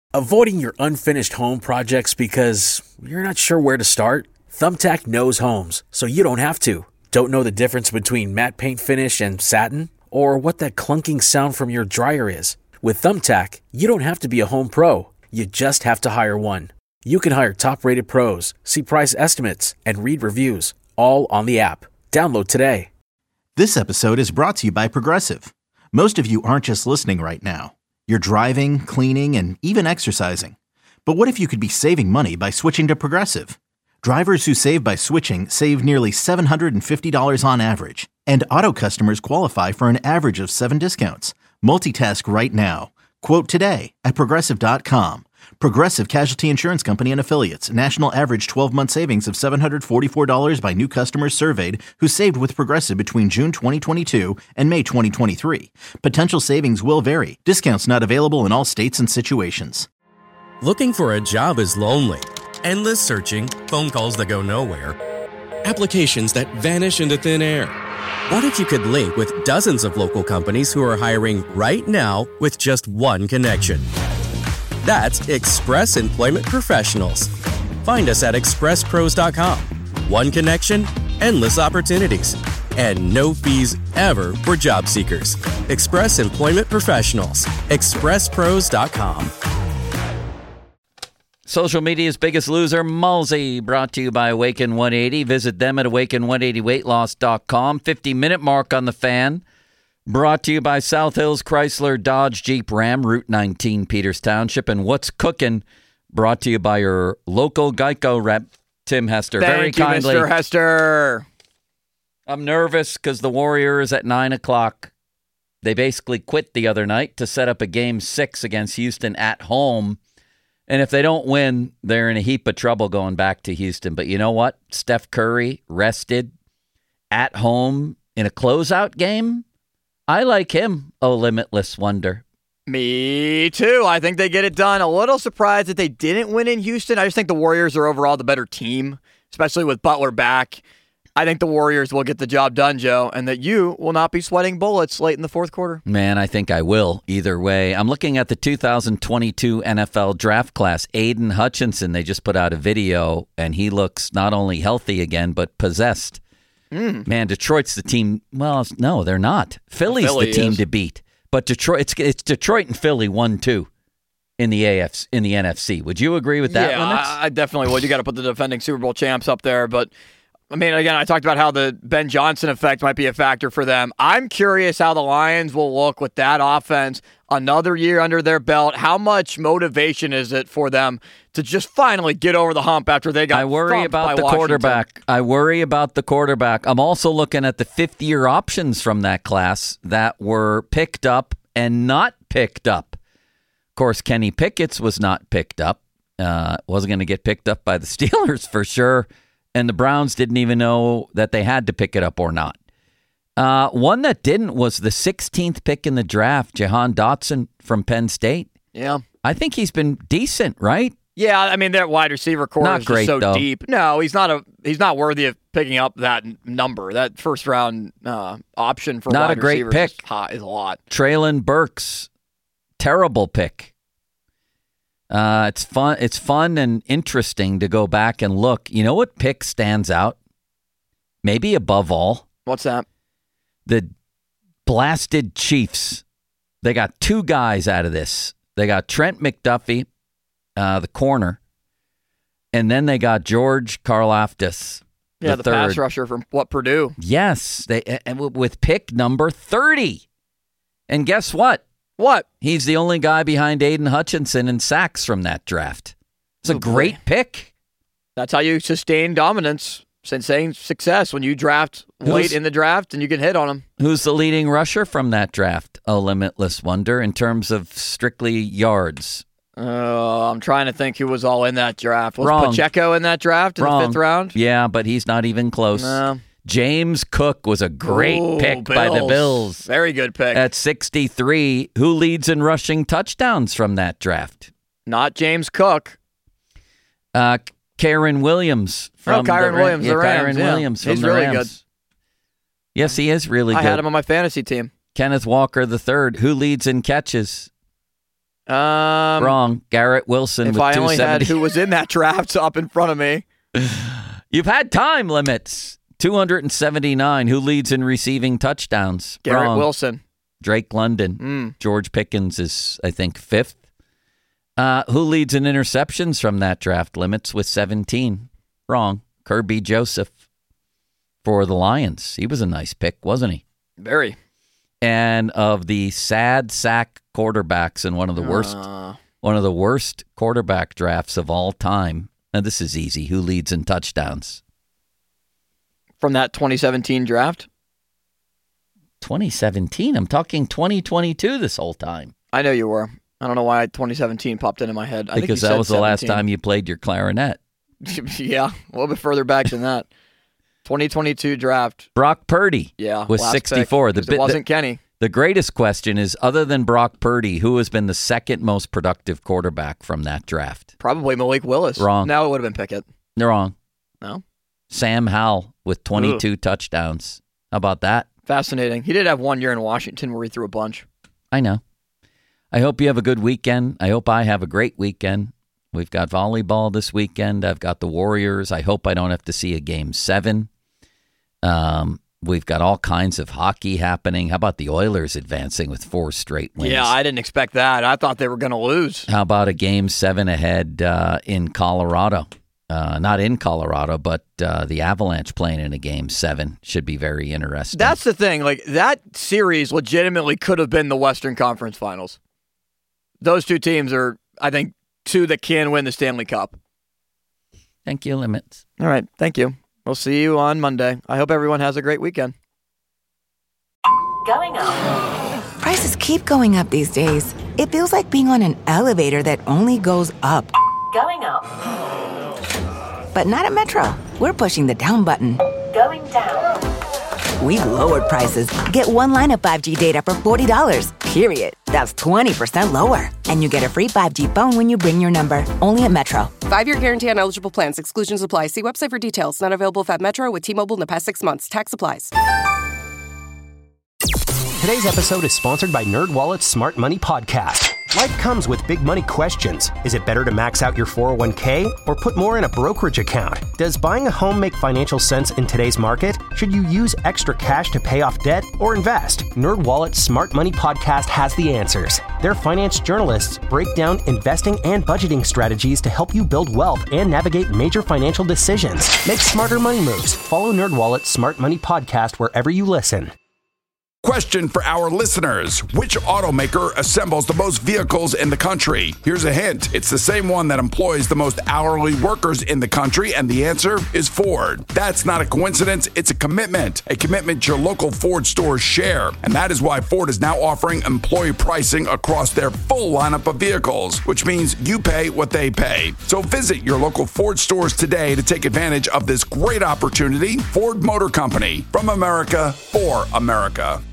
Avoiding your unfinished home projects because you're not sure where to start? Thumbtack knows homes, so you don't have to. Don't know the difference between matte paint finish and satin? Or what that clunking sound from your dryer is? With Thumbtack, you don't have to be a home pro. You just have to hire one. You can hire top-rated pros, see price estimates, and read reviews, all on the app. Download today. This episode is brought to you by Progressive. Most of you aren't just listening right now. You're driving, cleaning, and even exercising. But what if you could be saving money by switching to Progressive? Drivers who save by switching save nearly $750 on average. And auto customers qualify for an average of 7 discounts. Multitask right now. Quote today at Progressive.com. Progressive Casualty Insurance Company and Affiliates. National average 12-month savings of $744 by new customers surveyed who saved with Progressive between June 2022 and May 2023. Potential savings will vary. Discounts not available in all states and situations. Looking for a job is lonely. Endless searching, phone calls that go nowhere, applications that vanish into thin air. What if you could link with dozens of local companies who are hiring right now with just one connection? That's Express Employment Professionals. Find us at expresspros.com. One connection, endless opportunities, and no fees ever for job seekers. Express Employment Professionals. expresspros.com. Social media's biggest loser, Mulsey, brought to you by Awaken 180. Visit them at awaken180weightloss.com. 50-minute mark on the Fan. Brought to you by South Hills Chrysler Dodge Jeep Ram, Route 19, Peters Township. And What's Cooking, brought to you by your local Geico rep, Tim Hester. Thank you, kindly. Mr. Hester. I'm nervous because the Warriors at 9 o'clock. They basically quit the other night to set up a Game 6 against Houston at home. And if they don't win, they're in a heap of trouble going back to Houston. But you know what? Steph Curry rested at home in a closeout game. I like him, oh limitless wonder. Me too. I think they get it done. A little surprised that they didn't win in Houston. I just think the Warriors are overall the better team, especially with Butler back. I think the Warriors will get the job done, Joe, and that you will not be sweating bullets late in the fourth quarter. Man, I think I will either way. I'm looking at the 2022 NFL draft class. Aiden Hutchinson, they just put out a video, and he looks not only healthy again, but possessed. Man, Detroit's the team. Well, no, they're not. Philly's the team to beat. But Detroit, it's Detroit and Philly 1-2 in the NFC. Would you agree with that? Yeah, I definitely would. You got to put the defending Super Bowl champs up there, but I mean, again, I talked about how the Ben Johnson effect might be a factor for them. I'm curious how the Lions will look with that offense. Another year under their belt. How much motivation is it for them to just finally get over the hump after they got I worry about the quarterback. I'm also looking at the fifth-year options from that class that were picked up and not picked up. Of course, Kenny Pickett's was not picked up. Wasn't going to get picked up by the Steelers for sure. And the Browns didn't even know that they had to pick it up or not. One that didn't was the 16th pick in the draft, Jahan Dotson from Penn State. Yeah. I think he's been decent, right? Yeah, I mean, their wide receiver core not is great, just so though. deep. No, he's not worthy of picking up that number. That first-round option for not wide a great receivers pick. is a lot. Treylon Burks, terrible pick. It's fun and interesting to go back and look. You know what pick stands out? Maybe above all? What's that? The blasted Chiefs. They got 2 guys out of this. They got Trent McDuffie, the corner, and then they got George Karlaftis, the third. Pass rusher from Purdue. Yes, with pick number 30. And guess what? What? He's the only guy behind Aiden Hutchinson in sacks from that draft. It's a great pick. That's how you sustain dominance, sustain success, when you draft late in the draft and you can hit on them. Who's the leading rusher from that draft? A limitless wonder in terms of strictly yards. I'm trying to think who was all in that draft. Was Wrong. Pacheco in that draft in the 5th round? Yeah, but he's not even close. No. James Cook was a great pick by the Bills. Very good pick. At 63, who leads in rushing touchdowns from that draft? Not James Cook. Kyren Williams from Kyren Williams, the Rams. Kyren Williams from He's the really Rams. good. Yes, he is really good. I had him on my fantasy team. Kenneth Walker III, who leads in catches? Wrong. Garrett Wilson if with I only 270. had who was in that draft up in front of me. You've had time limits. 279. Who leads in receiving touchdowns? Garrett Wrong. Wilson. Drake London. George Pickens is, I think, 5th. Who leads in interceptions from that draft limits with 17? Wrong. Kirby Joseph for the Lions. He was a nice pick, wasn't he? Very. And of the sad sack quarterbacks in one of the worst quarterback drafts of all time. Now this is easy. Who leads in touchdowns? From that 2017 draft? 2017? I'm talking 2022 this whole time. I know you were. I don't know why 2017 popped into my head. I because think that was the 17. last time you played your clarinet. Yeah, a little bit further back than that. 2022 draft. Brock Purdy was 64. It wasn't Kenny. The greatest question is, other than Brock Purdy, who has been the second most productive quarterback from that draft? Probably Malik Willis. Wrong. No, it would have been Pickett. Wrong. No? Sam Howell with 22 touchdowns. How about that? Fascinating. He did have 1 year in Washington where he threw a bunch. I know. I hope you have a good weekend. I hope I have a great weekend. We've got volleyball this weekend. I've got the Warriors. I hope I don't have to see a Game 7. We've got all kinds of hockey happening. How about the Oilers advancing with 4 straight wins? Yeah, I didn't expect that. I thought they were going to lose. How about a Game 7 ahead in Colorado? Not in Colorado, but the Avalanche playing in a Game 7 should be very interesting. That's the thing. Like, that series legitimately could have been the Western Conference Finals. Those two teams are, I think, two that can win the Stanley Cup. Thank you, Limits. All right. Thank you. We'll see you on Monday. I hope everyone has a great weekend. Going up. Prices keep going up these days. It feels like being on an elevator that only goes up. Going up. But not at Metro. We're pushing the down button. Going down. We've lowered prices. Get one line of 5G data for $40, period. That's 20% lower. And you get a free 5G phone when you bring your number. Only at Metro. 5-year guarantee on eligible plans. Exclusions apply. See website for details. Not available at Metro with T-Mobile in the past 6 months. Tax applies. Today's episode is sponsored by NerdWallet's Smart Money Podcast. Life comes with big money questions. Is it better to max out your 401k or put more in a brokerage account? Does buying a home make financial sense in today's market? Should you use extra cash to pay off debt or invest? NerdWallet's Smart Money Podcast has the answers. Their finance journalists break down investing and budgeting strategies to help you build wealth and navigate major financial decisions. Make smarter money moves. Follow NerdWallet's Smart Money Podcast wherever you listen. Question for our listeners. Which automaker assembles the most vehicles in the country? Here's a hint. It's the same one that employs the most hourly workers in the country, and the answer is Ford. That's not a coincidence. It's a commitment your local Ford stores share. And that is why Ford is now offering employee pricing across their full lineup of vehicles, which means you pay what they pay. So visit your local Ford stores today to take advantage of this great opportunity. Ford Motor Company, from America for America.